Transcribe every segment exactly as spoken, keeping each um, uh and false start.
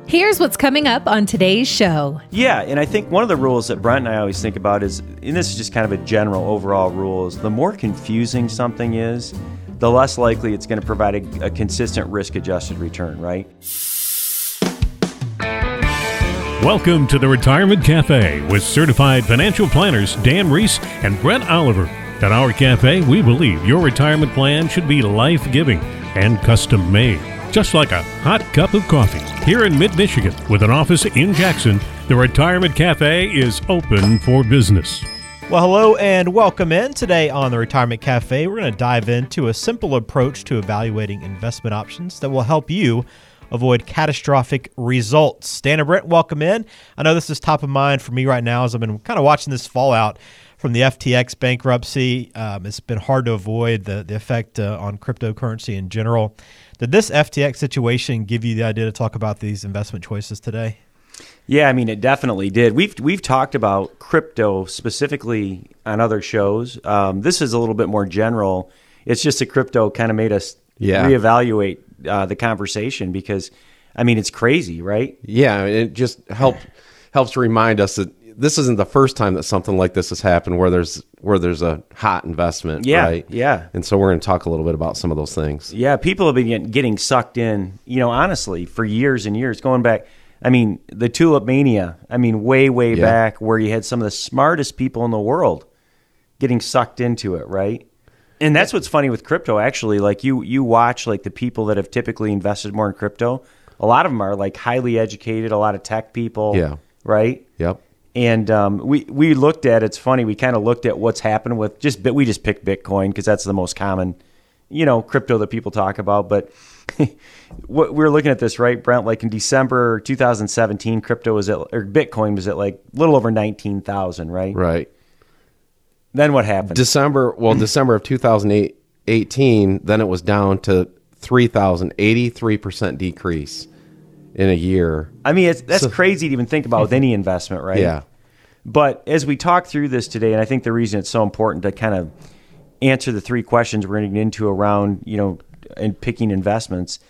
Here's what's coming up on today's show. Yeah, and I think one of the rules that Brent and I always think about is, and this is just kind of a general overall rule, is the more confusing something is, the less likely it's going to provide a, a consistent risk-adjusted return, right? Welcome to the Retirement Cafe with certified financial planners Dan Reese and Brent Oliver. At our cafe, we believe your retirement plan should be life-giving and custom-made, just like a hot cup of coffee. Here in mid-Michigan, with an office in Jackson, the Retirement Cafe is open for business. Well, hello and welcome in. Today on the Retirement Cafe, we're going to dive into a simple approach to evaluating investment options that will help you avoid catastrophic results. Dan and Brent, welcome in. I know this is top of mind for me right now as I've been kind of watching this fallout from the F T X bankruptcy. Um, it's been hard to avoid the, the effect uh, on cryptocurrency in general. Did this F T X situation give you the idea to talk about these investment choices today? Yeah, I mean, it definitely did. We've we've talked about crypto specifically on other shows. Um, this is a little bit more general. It's just that crypto kind of made us yeah. reevaluate uh, the conversation because, I mean, it's crazy, right? Yeah, it just help, helps remind us that this isn't the first time that something like this has happened where there's where there's a hot investment, yeah, right? Yeah. And so we're going to talk a little bit about some of those things. Yeah, people have been getting sucked in, you know, honestly, for years and years, going back. I mean, the Tulip Mania, I mean, way, way yeah. back where you had some of the smartest people in the world getting sucked into it, right? And that's what's funny with crypto, actually. Like, you you watch, like, the people that have typically invested more in crypto, a lot of them are, like, highly educated, a lot of tech people, yeah. right? Yep. And um, we, we looked at, it's funny, we kind of looked at what's happened with, just we just picked Bitcoin because that's the most common, you know, crypto that people talk about. But what we were looking at this, right, Brent, like in December two thousand seventeen, crypto was at, or Bitcoin was at like a little over nineteen thousand, right? Right. Then what happened? December, well, December of two thousand eighteen, then it was down to three thousand, eighty-three percent decrease in a year. I mean, it's, that's so crazy to even think about with any investment, right? Yeah. But as we talk through this today, and I think the reason it's so important to kind of answer the three questions we're going to get into around, you know, in picking investments,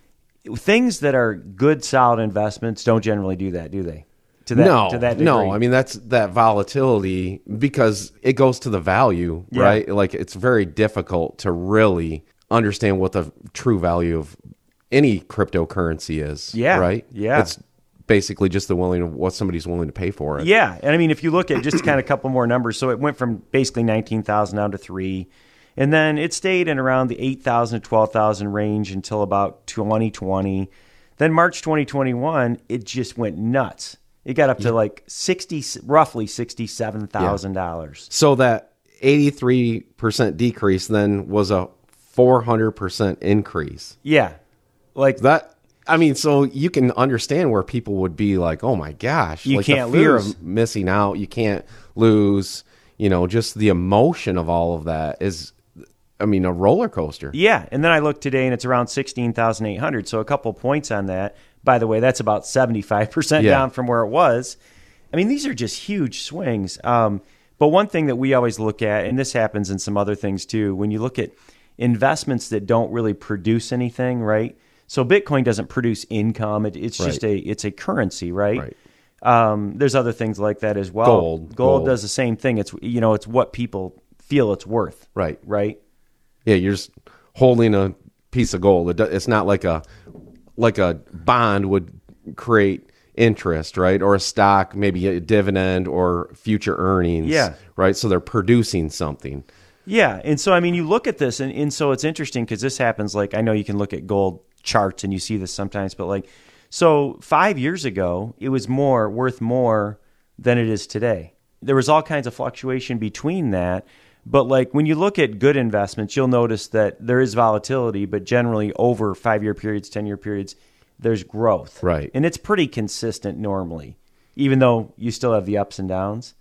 things that are good, solid investments don't generally do that, do they? To that, no, to that degree. no. I mean, that's that volatility because it goes to the value, yeah. right? Like, it's very difficult to really understand what the true value of any cryptocurrency is. Yeah, right. Yeah, it's basically just the willing what somebody's willing to pay for it. Yeah, and I mean, if you look at just kind of a couple more numbers, so it went from basically nineteen thousand down to three, and then it stayed in around the eight thousand to twelve thousand range until about twenty twenty. Then March twenty twenty-one, it just went nuts. It got up to like sixty, roughly sixty-seven thousand dollars. Yeah. So that eighty-three percent decrease then was a four hundred percent increase. Yeah, like that. I mean, so you can understand where people would be like, "Oh my gosh!" You like can't the fear lose. of missing out. You can't lose. You know, just the emotion of all of that is, I mean, a roller coaster. Yeah, and then I looked today, and it's around sixteen thousand eight hundred. So a couple points on that. By the way, that's about seventy-five percent yeah. down from where it was. I mean, these are just huge swings. Um, but one thing that we always look at, and this happens in some other things too, when you look at investments that don't really produce anything, right? So Bitcoin doesn't produce income. It, it's right. just a it's a currency, right? Right. Um, there's other things like that as well. Gold. Gold, Gold does the same thing. It's you know it's what people feel it's worth. Right. Right. Yeah, you're just holding a piece of gold. It do, it's not like a like a bond would create interest, right? Or a stock, maybe a dividend or future earnings. Yeah. Right. So they're producing something. Yeah. And so, I mean, you look at this, and, and so it's interesting because this happens, like, I know you can look at gold charts and you see this sometimes, but like, so five years ago, it was more worth more than it is today. There was all kinds of fluctuation between that. But like when you look at good investments, you'll notice that there is volatility, but generally over five-year periods, ten-year periods, there's growth. Right. And it's pretty consistent normally, even though you still have the ups and downs.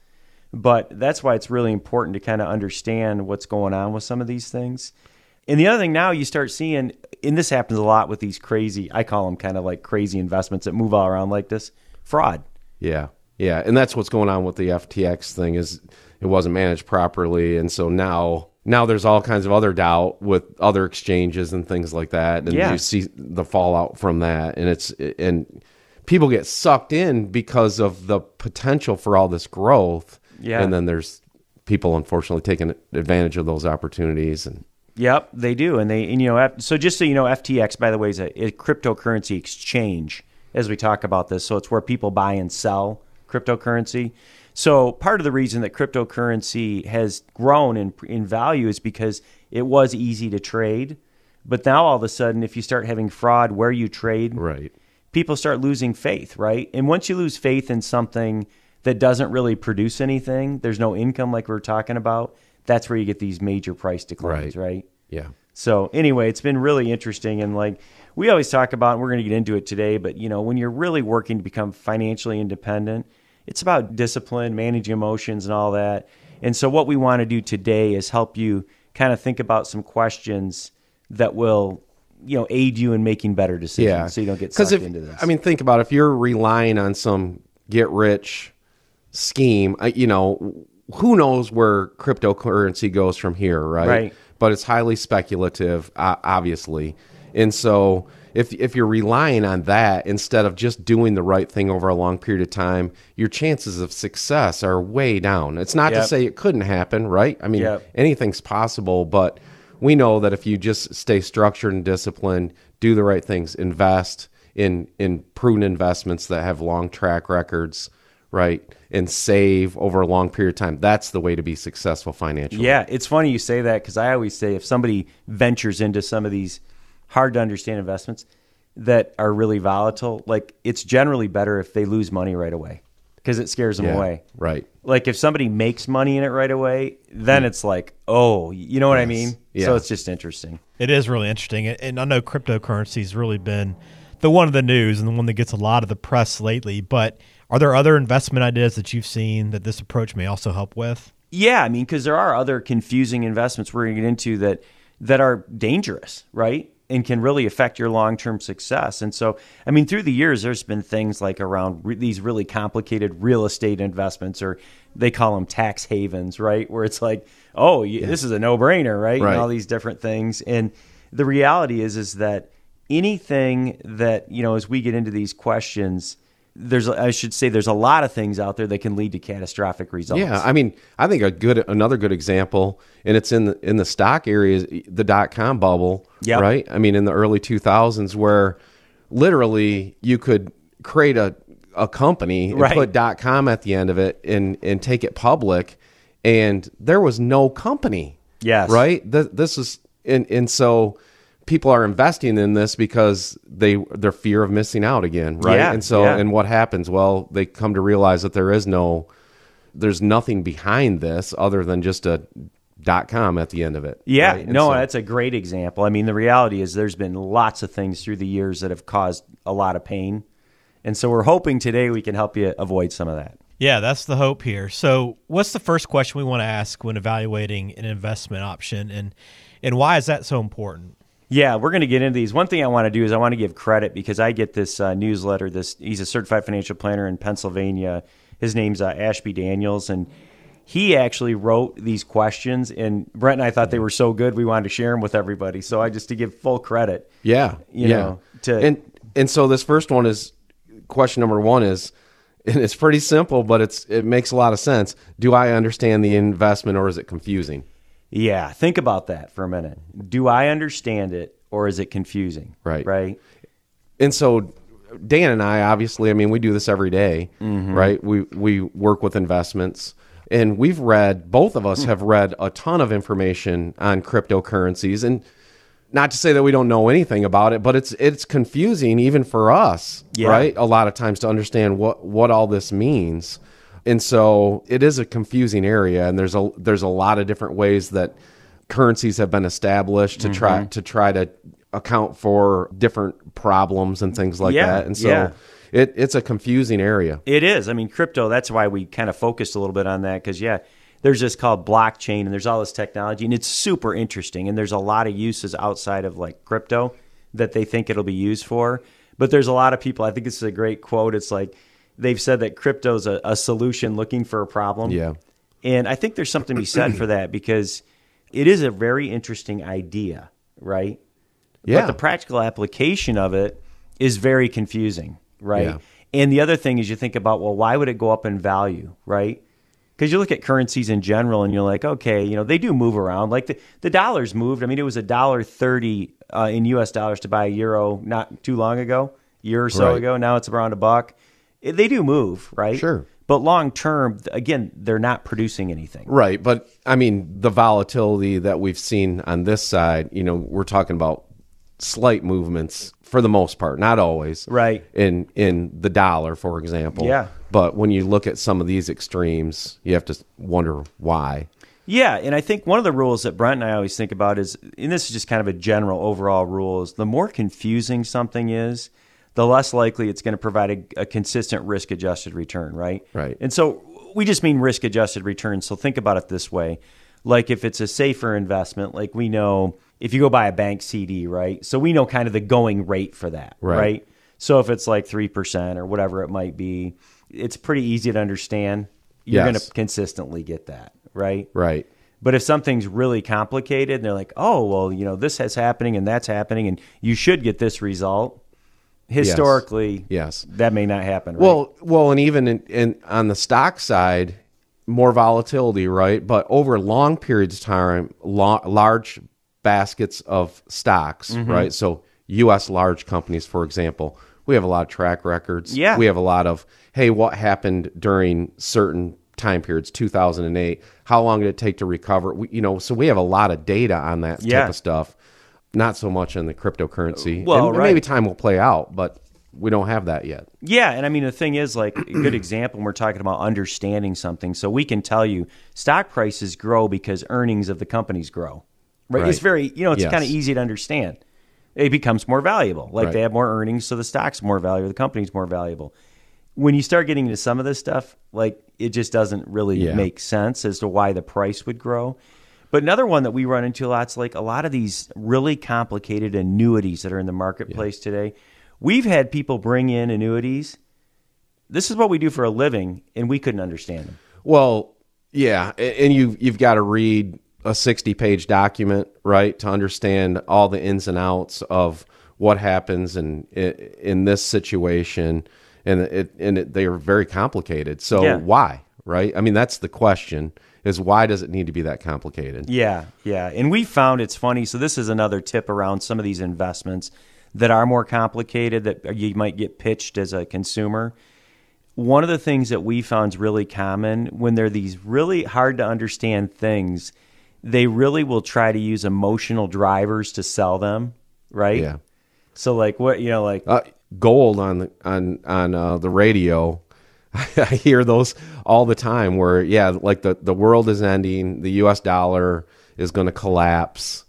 But that's why it's really important to kind of understand what's going on with some of these things. And the other thing now you start seeing, and this happens a lot with these crazy, I call them kind of like crazy investments that move all around like this, fraud. Yeah. Yeah. And that's what's going on with the F T X thing is it wasn't managed properly. And so now now there's all kinds of other doubt with other exchanges and things like that. And yeah. you see the fallout from that. And it's and people get sucked in because of the potential for all this growth. Yeah. And then there's people, unfortunately, taking advantage of those opportunities. And Yep, they do. And they, and, you know, F- so just so you know, F T X, by the way, is a, a cryptocurrency exchange as we talk about this. So it's where people buy and sell cryptocurrency. So part of the reason that cryptocurrency has grown in, in value is because it was easy to trade. But now all of a sudden, if you start having fraud where you trade, right. people start losing faith, right? And once you lose faith in something that doesn't really produce anything, there's no income like we were talking about, that's where you get these major price declines, right? right? Yeah. So anyway, it's been really interesting. And like we always talk about, and we're going to get into it today, but you know, when you're really working to become financially independent, it's about discipline, managing emotions and all that. And so what we want to do today is help you kind of think about some questions that will, you know, aid you in making better decisions, Yeah. so you don't get sucked if, into this. I mean, think about it. If you're relying on some get-rich scheme, I- you know, who knows where cryptocurrency goes from here, right? Right. But it's highly speculative, uh, obviously. And so if if you're relying on that instead of just doing the right thing over a long period of time, your chances of success are way down. It's not Yep. to say it couldn't happen, right? I mean, Yep. anything's possible, but we know that if you just stay structured and disciplined, do the right things, invest in in prudent investments that have long track records, right, and save over a long period of time, that's the way to be successful financially. Yeah, it's funny you say that because I always say if somebody ventures into some of these hard to understand investments that are really volatile, like it's generally better if they lose money right away because it scares them Yeah, away. right. Like if somebody makes money in it right away, then it's like, oh, you know what I Yes. mean? Yeah. So it's just interesting. It is really interesting. And I know cryptocurrency's really been the one of the news and the one that gets a lot of the press lately. But are there other investment ideas that you've seen that this approach may also help with? Yeah, I mean, because there are other confusing investments we're going to get into that that are dangerous, right? And can really affect your long-term success. And so, I mean, through the years, there's been things like around re- these really complicated real estate investments, or they call them tax havens, right? Where it's like, oh, you, this is a no-brainer, right? Right. And all these different things. And the reality is, is that anything that, you know, as we get into these questions, there's, I should say, there's a lot of things out there that can lead to catastrophic results. Yeah, I mean, I think a good another good example, and it's in the in the stock area, is the dot com bubble, Yep. right? I mean, in the early two thousands, where literally you could create a a company and Right. put .com at the end of it and and take it public, and there was no company. Yes. Right. Th- this is and and so people are investing in this because they their fear of missing out again, right? Yeah, and so yeah. and what happens? Well, they come to realize that there is no there's nothing behind this other than just a dot com at the end of it. Yeah, right? And no, so- that's a great example. I mean, the reality is there's been lots of things through the years that have caused a lot of pain. And so we're hoping today we can help you avoid some of that. Yeah, that's the hope here. So what's the first question we want to ask when evaluating an investment option, and and why is that so important? Yeah, we're going to get into these. One thing I want to do is I want to give credit because I get this uh, newsletter. This he's a certified financial planner in Pennsylvania. His name's uh, Ashby Daniels, and he actually wrote these questions. And Brent and I thought they were so good we wanted to share them with everybody. So I just to give full credit. Yeah, You yeah. know, to- and and so this first one is question number one is, and it's pretty simple, but it's it makes a lot of sense. Do I understand the investment, or is it confusing? Yeah, think about that for a minute. Do I understand it, or is it confusing? Right. Right. And so Dan and I, obviously, I mean, we do this every day, Mm-hmm. right? We we work with investments, and we've read, both of us have read a ton of information on cryptocurrencies, and not to say that we don't know anything about it, but it's it's confusing even for us, Yeah. right? A lot of times to understand what what all this means. And so it is a confusing area, and there's a there's a lot of different ways that currencies have been established to try Mm-hmm. to try to account for different problems and things like Yeah, that. And so yeah. it it's a confusing area. It is. I mean, crypto, that's why we kind of focused a little bit on that because, yeah, there's this called blockchain and there's all this technology and it's super interesting. And there's a lot of uses outside of like crypto that they think it'll be used for. But there's a lot of people, I think this is a great quote. It's like they've said that crypto's a, a solution looking for a problem. Yeah. And I think there's something to be said for that because it is a very interesting idea, right? Yeah. But the practical application of it is very confusing, right? Yeah. And the other thing is you think about, well, why would it go up in value, right? Because you look at currencies in general and you're like, okay, you know, they do move around. Like the, the dollar's moved. I mean, it was one dollar thirty uh, in U S dollars to buy a euro not too long ago, a year or so Right. ago. Now it's around a buck. It, they do move, right? Sure. But long term, again, they're not producing anything. Right. But I mean, the volatility that we've seen on this side, you know, we're talking about slight movements for the most part, not always. Right. In in the dollar, for example. Yeah. But when you look at some of these extremes, you have to wonder why. Yeah, and I think one of the rules that Brent and I always think about is, and this is just kind of a general overall rule, is the more confusing something is, the less likely it's going to provide a, a consistent risk-adjusted return, right? Right. And so we just mean risk-adjusted return. So think about it this way. Like if it's a safer investment, like we know if you go buy a bank C D, right? So we know kind of the going rate for that, Right. right? So if it's like three percent or whatever it might be, it's pretty easy to understand. You're Yes. going to consistently get that, right? Right. But if something's really complicated and they're like, oh, well, you know, this is happening and that's happening and you should get this result, historically, Yes. that may not happen, right? Well, well, and even in, in on the stock side, more volatility, right? But over long periods of time, lo- large baskets of stocks, Mm-hmm. right? So U S large companies, for example, we have a lot of track records. Yeah. We have a lot of, hey, what happened during certain time periods, two thousand eight? How long did it take to recover? We, you know, so we have a lot of data on that Yeah. type of stuff. Not so much in the cryptocurrency. Well, and right. maybe time will play out, but we don't have that yet. Yeah, and I mean, the thing is, like, a good example when we're talking about understanding something. So we can tell you stock prices grow because earnings of the companies grow, right? Right. It's very, you know, it's Yes. kind of easy to understand. It becomes more valuable. Like Right. they have more earnings, so the stock's more valuable, the company's more valuable. When you start getting into some of this stuff, like, it just doesn't really Yeah. make sense as to why the price would grow. But another one that we run into a lot is like a lot of these really complicated annuities that are in the marketplace today. We've had people bring in annuities. This is what we do for a living, and we couldn't understand them. Well, yeah, a- and you you've got to read a sixty-page document, right, to understand all the ins and outs of what happens in in, in this situation, and it and it, they are very complicated. So Yeah. why, right? I mean, that's the question: is why does it need to be that complicated? Yeah, yeah. And we found it's funny. So this is another tip around some of these investments that are more complicated that you might get pitched as a consumer. One of the things that we found is really common when they're these really hard to understand things, they really will try to use emotional drivers to sell them, right? Yeah. So like what, you know, like, Uh, gold on the on on uh, the radio. I hear those all the time. Where yeah, like the the world is ending, the U S dollar is going to collapse,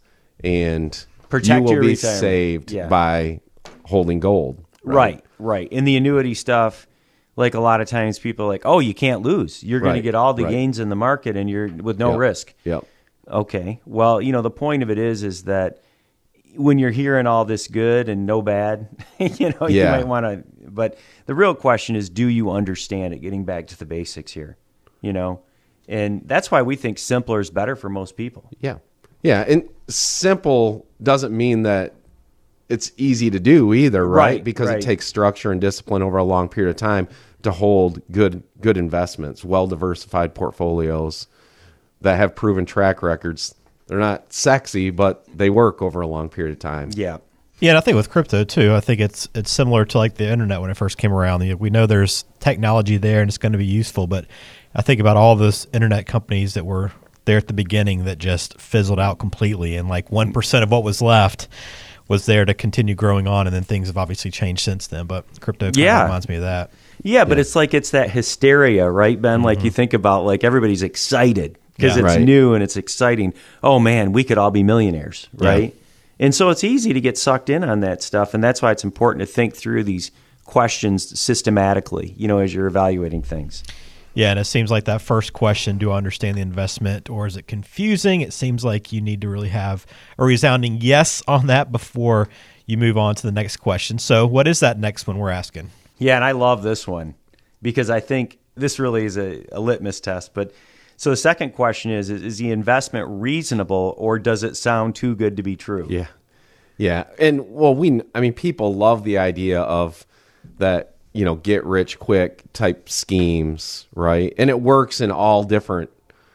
and Protect you will your be retirement. saved Yeah. by holding gold. right, right. In the annuity stuff, like a lot of times people are like, oh, you can't lose. You're going to Right, get all the right. gains in the market and you're with no Yep. risk. Yep. Okay. Well, you know, the point of it is, is that when you're hearing all this good and no bad, you know, you Yeah. might want to, but the real question is, do you understand it? Getting back to the basics here, you know, and that's why we think simpler is better for most people. Yeah. Yeah. And simple doesn't mean that it's easy to do either, right? Right, Because right. it takes structure and discipline over a long period of time to hold good good investments, well diversified portfolios that have proven track records. They're not sexy, but they work over a long period of time. Yeah. Yeah, and I think with crypto too, I think it's it's similar to like the internet when it first came around. You know, we know there's technology there and it's going to be useful, but I think about all those internet companies that were there at the beginning that just fizzled out completely, and like one percent of what was left was there to continue growing on, and then things have obviously changed since then. But crypto kind Yeah. of reminds me of that. Yeah, but it's like it's that hysteria, right, Ben? Like you think about like everybody's excited because Yeah. it's Right. new and it's exciting. Oh man, we could all be millionaires, right? And so it's easy to get sucked in on that stuff, and that's why it's important to think through these questions systematically, you know, as you're evaluating things. Yeah, and it seems like that first question, do I understand the investment, or is it confusing? It seems like you need to really have a resounding yes on that before you move on to the next question. So what is that next one we're asking? Yeah, and I love this one because I think this really is a, a litmus test. But so the second question is, is, is the investment reasonable or does it sound too good to be true? Yeah. Yeah. And well, we, I mean, people love the idea of that you know, get rich quick type schemes, right? And it works in all different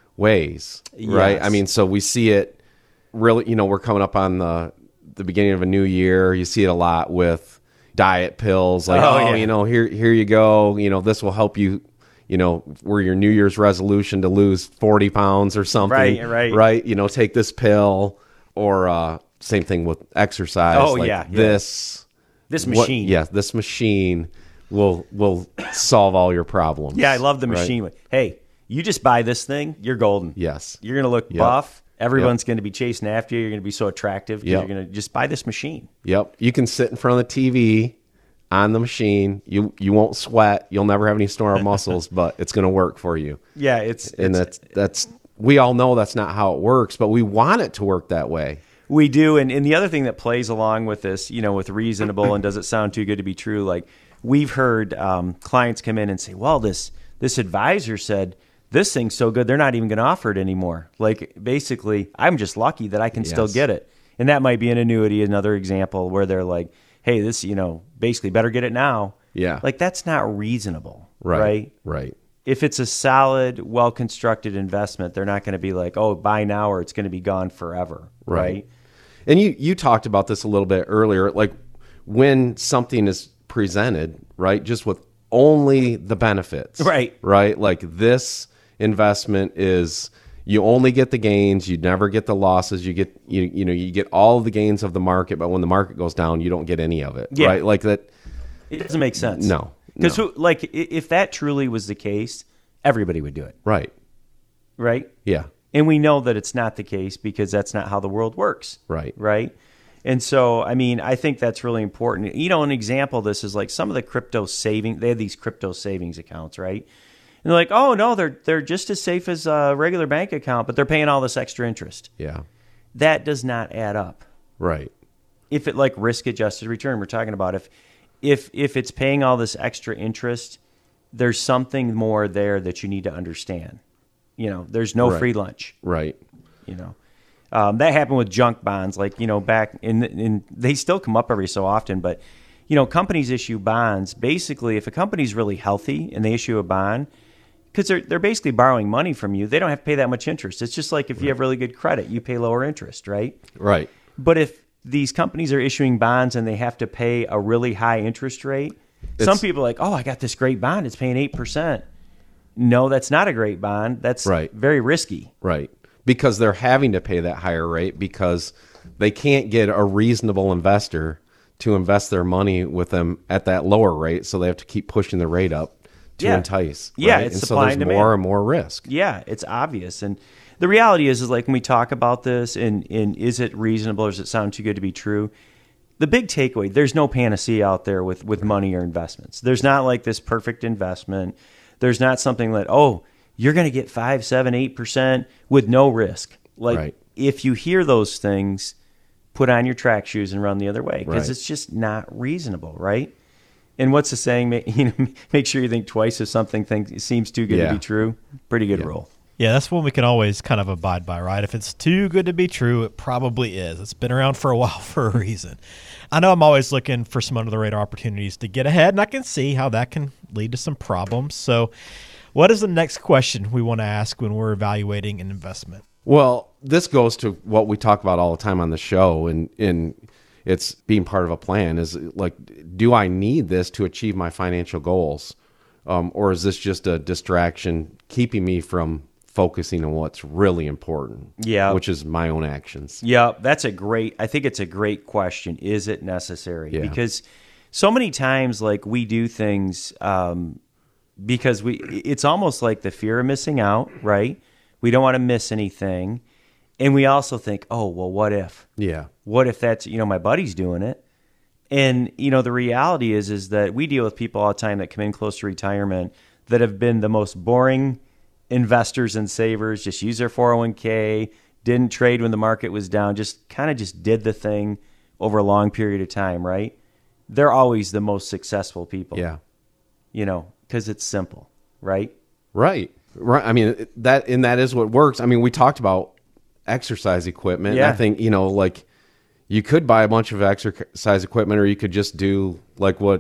ways, right? Yes. I mean, so we see it really, you know, we're coming up on the the beginning of a new year. You see it a lot with diet pills, like, Oh, oh, yeah. you know, here here you go, you know, this will help you, you know, were your New Year's resolution to lose forty pounds or something, Right, right. right? You know, take this pill, or uh, same thing with exercise. Oh, like yeah, yeah. this This what- machine. yeah, this machine will will solve all your problems. Yeah, I love the right? machine. Hey, you just buy this thing, you're golden. Yes. You're going to look Yep. buff. Everyone's going to be chasing after you. You're going to be so attractive because Yep. you're going to just buy this machine. Yep. You can sit in front of the T V on the machine. You you won't sweat. You'll never have any sore muscles, but it's going to work for you. Yeah, it's, And it's that's that's we all know that's not how it works, but we want it to work that way. we do. And, and the other thing that plays along with this, you know, with reasonable and does it sound too good to be true? Like we've heard um, clients come in and say, well, this this advisor said this thing's so good, they're not even going to offer it anymore. Like basically, I'm just lucky that I can still Yes. get it. And that might be an annuity, another example where they're like, hey, this, you know, basically better get it now. Yeah. Like that's not reasonable, Right. right? Right. If it's a solid, well-constructed investment, they're not going to be like, oh, buy now or it's going to be gone forever, right? Right. And you you talked about this a little bit earlier, like when something is presented, right, just with only the benefits. Right. Right? Like this investment is you only get the gains, you never get the losses, you get you you know, you get all of the gains of the market, but when the market goes down, you don't get any of it. Yeah. Right? Like that It doesn't make sense. No, Because, no. like, i- if that truly was the case, everybody would do it, right. right? Yeah. And we know that it's not the case because that's not how the world works. Right. Right. And so, I mean, I think that's really important. You know, an example of this is like some of the crypto saving, they have these crypto savings accounts, right? And they're like, oh, no, they're, they're just as safe as a regular bank account, but they're paying all this extra interest. Yeah. That does not add up. Right. If it like risk adjusted return, we're talking about if, if, if it's paying all this extra interest, there's something more there that you need to understand. You know, there's no Right. free lunch. Right. You know, um, that happened with junk bonds. Like, you know, back in, in they still come up every so often, but you know, companies issue bonds. Basically, if a company's really healthy and they issue a bond, because they're they're basically borrowing money from you, they don't have to pay that much interest. It's just like if you have really good credit, you pay lower interest, right? Right. But if these companies are issuing bonds and they have to pay a really high interest rate, some It's- people are like, oh, I got this great bond. It's paying eight percent. No, that's not a great bond. That's Right. very risky. Right. Because they're having to pay that higher rate because they can't get a reasonable investor to invest their money with them at that lower rate. So they have to keep pushing the rate up to Yeah. entice. Yeah, right? it's and so supply there's and demand. more and more risk. Yeah, it's obvious. And the reality is, is like when we talk about this and, and is it reasonable or does it sound too good to be true? The big takeaway, there's no panacea out there with, with money or investments. There's not like this perfect investment. There's not something that, oh, you're going to get five, seven, eight percent with no risk. Like Right. if you hear those things, put on your track shoes and run the other way because Right. it's just not reasonable, right? And what's the saying? Ma- You know, make sure you think twice if something think, seems too good Yeah. to be true. Pretty good rule. Yeah, that's one we can always kind of abide by, right? If it's too good to be true, it probably is. It's been around for a while for a reason. I know I'm always looking for some under the radar opportunities to get ahead, and I can see how that can lead to some problems. So, what is the next question we want to ask when we're evaluating an investment? Well, this goes to what we talk about all the time on the show, and and it's being part of a plan. Is like, do I need this to achieve my financial goals, um, or is this just a distraction keeping me from focusing on what's really important? Yeah. which is my own actions. Yeah, that's a great, I think it's a great question. Is it necessary? Yeah. Because so many times, like, we do things um, because we, it's almost like the fear of missing out, right? We don't want to miss anything. And we also think, oh, well, what if? Yeah, What if that's, you know, my buddy's doing it? And, you know, the reality is, is that we deal with people all the time that come in close to retirement that have been the most boring investors and savers, just use their four oh one k, didn't trade when the market was down, just kind of just did the thing over a long period of time, right? They're always the most successful people, yeah, you know, because it's simple, right? right, right. I mean, that and that is what works. I mean, we talked about exercise equipment. Yeah. I think, you know, like you could buy a bunch of exercise equipment, or you could just do like what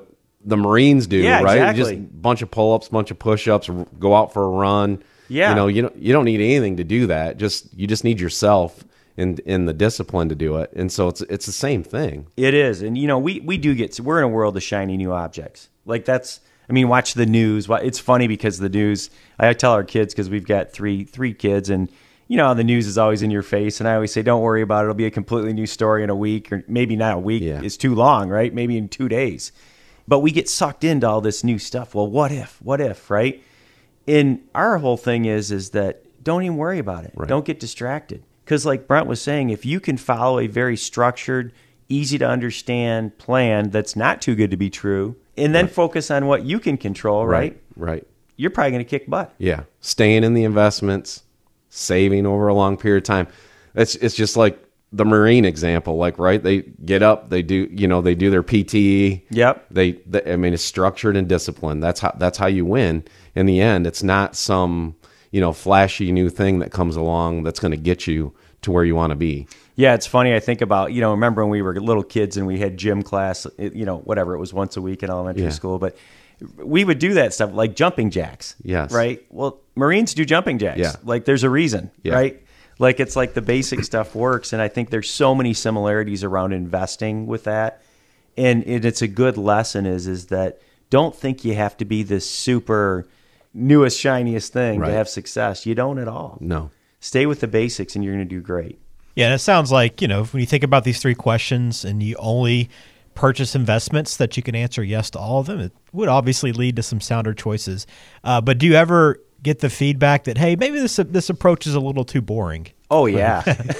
the Marines do, Yeah, right? exactly. Just bunch of pull-ups, bunch of push-ups, r- go out for a run. Yeah. You know, you don't, you don't need anything to do that. Just you just need yourself and in the discipline to do it. And so it's it's the same thing. It is. And, you know, we, we do get, we're in a world of shiny new objects. Like that's, I mean, watch the news. Wa- It's funny because the news, I tell our kids, because we've got three three kids, and, you know, the news is always in your face. And I always say, don't worry about it. It'll be a completely new story in a week, or maybe not a week. Yeah. It's too long, right? Maybe in two days. But we get sucked into all this new stuff. Well, what if? What if, right? And our whole thing is, is that don't even worry about it. Right. Don't get distracted. Because like Brent was saying, if you can follow a very structured, easy to understand plan that's not too good to be true, and then Right. focus on what you can control, right? Right. You're probably going to kick butt. Yeah. Staying in the investments, saving over a long period of time. It's it's just like the Marine example, like, right? They get up, they do, you know, they do their P T E. Yep. They, they I mean, it's structured and disciplined. That's how that's how you win. In the end, it's not some, you know, flashy new thing that comes along that's going to get you to where you want to be. Yeah, it's funny. I think about, you know, remember when we were little kids and we had gym class, it- you know, whatever, it was once a week in elementary Yeah. school, but we would do that stuff like jumping jacks. Yes. Right? Well, Marines do jumping jacks. Yeah. Like there's a reason, Yeah. right? Like it's like the basic stuff works. And I think there's so many similarities around investing with that. And it, it's a good lesson is, is that don't think you have to be this super newest, shiniest thing Right. to have success. You don't at all. No. Stay with the basics and you're going to do great. Yeah, and it sounds like, you know, when you think about these three questions and you only purchase investments that you can answer yes to all of them, it would obviously lead to some sounder choices. Uh, but do you ever get the feedback that, hey, maybe this this approach is a little too boring? Oh, yeah.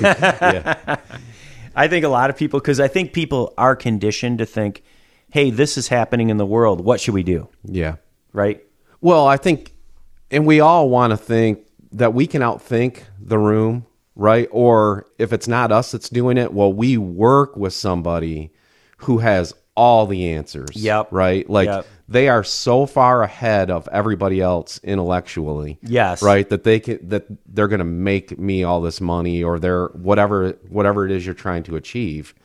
Yeah. I think a lot of people, because I think people are conditioned to think, hey, this is happening in the world. What should we do? Yeah. Right? Well, I think, and we all want to think that we can outthink the room, right? Or if it's not us that's doing it, well, we work with somebody who has all the answers. Yep. Right? Like Yep. they are so far ahead of everybody else intellectually. Yes. Right? That they can, that they're going to make me all this money, or they're whatever, whatever it is you're trying to achieve.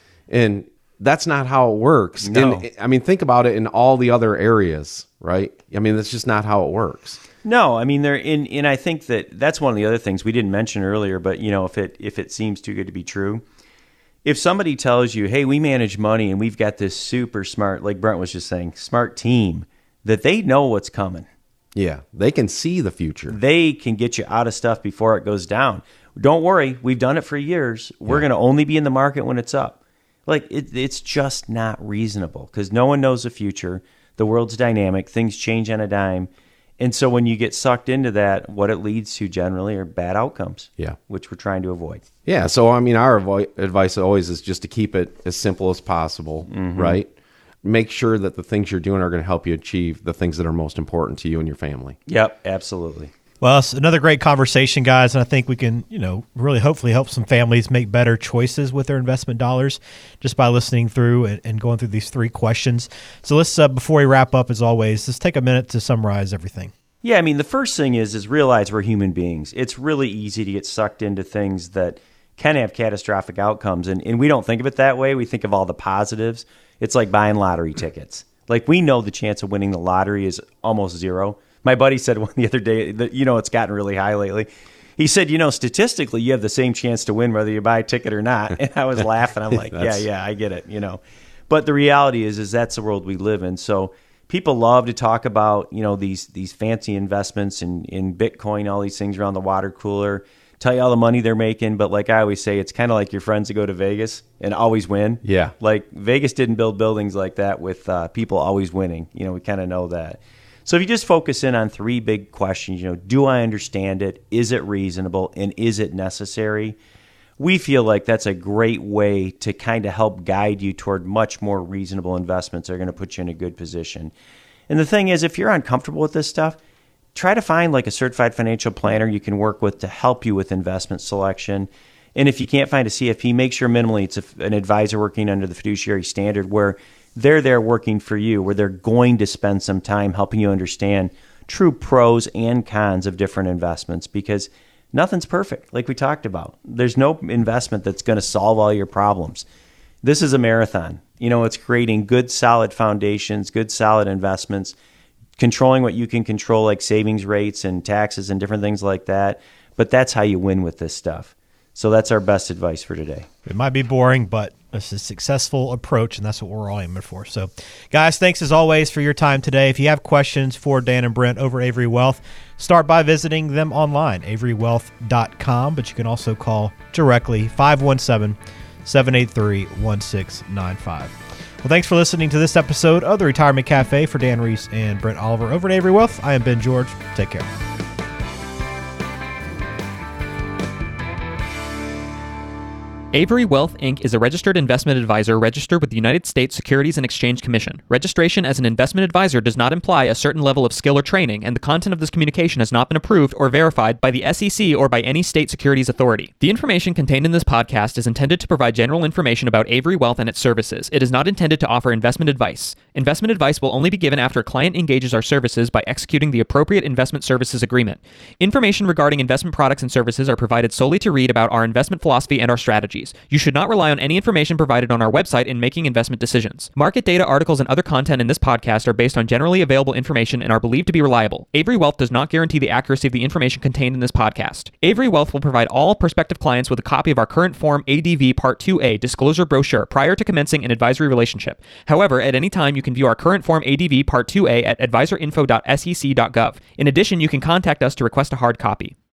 And that's not how it works. No. And, I mean, think about it in all the other areas, right? I mean, that's just not how it works. No, I mean, they're in, and I think that that's one of the other things we didn't mention earlier, but, you know, if it if it seems too good to be true, if somebody tells you, hey, we manage money and we've got this super smart, like Brent was just saying, smart team, that they know what's coming. Yeah, they can see the future. They can get you out of stuff before it goes down. Don't worry, we've done it for years. We're Yeah. going to only be in the market when it's up. Like, it, it's just not reasonable because no one knows the future. The world's dynamic. Things change on a dime. And so when you get sucked into that, what it leads to generally are bad outcomes, Yeah. which we're trying to avoid. Yeah, so I mean, our avo- advice always is just to keep it as simple as possible, right? Make sure that the things you're doing are going to help you achieve the things that are most important to you and your family. Yep, absolutely. Well, it's another great conversation, guys, and I think we can, you know, really hopefully help some families make better choices with their investment dollars just by listening through and, and going through these three questions. So let's, uh, before we wrap up, as always, let's take a minute to summarize everything. Yeah, I mean, the first thing is is realize we're human beings. It's really easy to get sucked into things that can have catastrophic outcomes, and, and we don't think of it that way. We think of all the positives. It's like buying lottery tickets. Like, we know the chance of winning the lottery is almost zero. My buddy said one the other day that, you know, it's gotten really high lately. He said, you know, statistically, you have the same chance to win whether you buy a ticket or not. And I was laughing. I'm like, yeah, That's- yeah, I get it, you know. But the reality is, is that's the world we live in. So people love to talk about, you know, these these fancy investments in, in Bitcoin, all these things around the water cooler, tell you all the money they're making. But like I always say, it's kind of like your friends that go to Vegas and always win. Yeah. Like Vegas didn't build buildings like that with uh, people always winning. You know, we kind of know that. So if you just focus in on three big questions, you know, do I understand it? Is it reasonable? And is it necessary? We feel like that's a great way to kind of help guide you toward much more reasonable investments that are going to put you in a good position. And the thing is, if you're uncomfortable with this stuff, try to find like a certified financial planner you can work with to help you with investment selection. And if you can't find a C F P, make sure minimally it's a, an advisor working under the fiduciary standard where they're there working for you, where they're going to spend some time helping you understand true pros and cons of different investments, because nothing's perfect, like we talked about. There's no investment that's going to solve all your problems. This is a marathon. You know, it's creating good, solid foundations, good, solid investments, controlling what you can control, like savings rates and taxes and different things like that. But that's how you win with this stuff. So that's our best advice for today. It might be boring, but it's a successful approach, and that's what we're all aiming for. So, guys, thanks as always for your time today. If you have questions for Dan and Brent over Avery Wealth, start by visiting them online, avery wealth dot com, but you can also call directly five one seven, seven eight three, one six nine five. Well, thanks for listening to this episode of The Retirement Cafe. For Dan Reese and Brent Oliver over at Avery Wealth, I am Ben George. Take care. Avery Wealth, Incorporated is a registered investment advisor registered with the United States Securities and Exchange Commission. Registration as an investment advisor does not imply a certain level of skill or training, and the content of this communication has not been approved or verified by the S E C or by any state securities authority. The information contained in this podcast is intended to provide general information about Avery Wealth and its services. It is not intended to offer investment advice. Investment advice will only be given after a client engages our services by executing the appropriate investment services agreement. Information regarding investment products and services are provided solely to read about our investment philosophy and our strategies. You should not rely on any information provided on our website in making investment decisions. Market data, articles, and other content in this podcast are based on generally available information and are believed to be reliable. Avery Wealth does not guarantee the accuracy of the information contained in this podcast. Avery Wealth will provide all prospective clients with a copy of our current Form A D V Part two A disclosure brochure prior to commencing an advisory relationship. However, at any time you can view our current Form A D V Part two A at advisor info dot s e c dot gov. In addition, you can contact us to request a hard copy.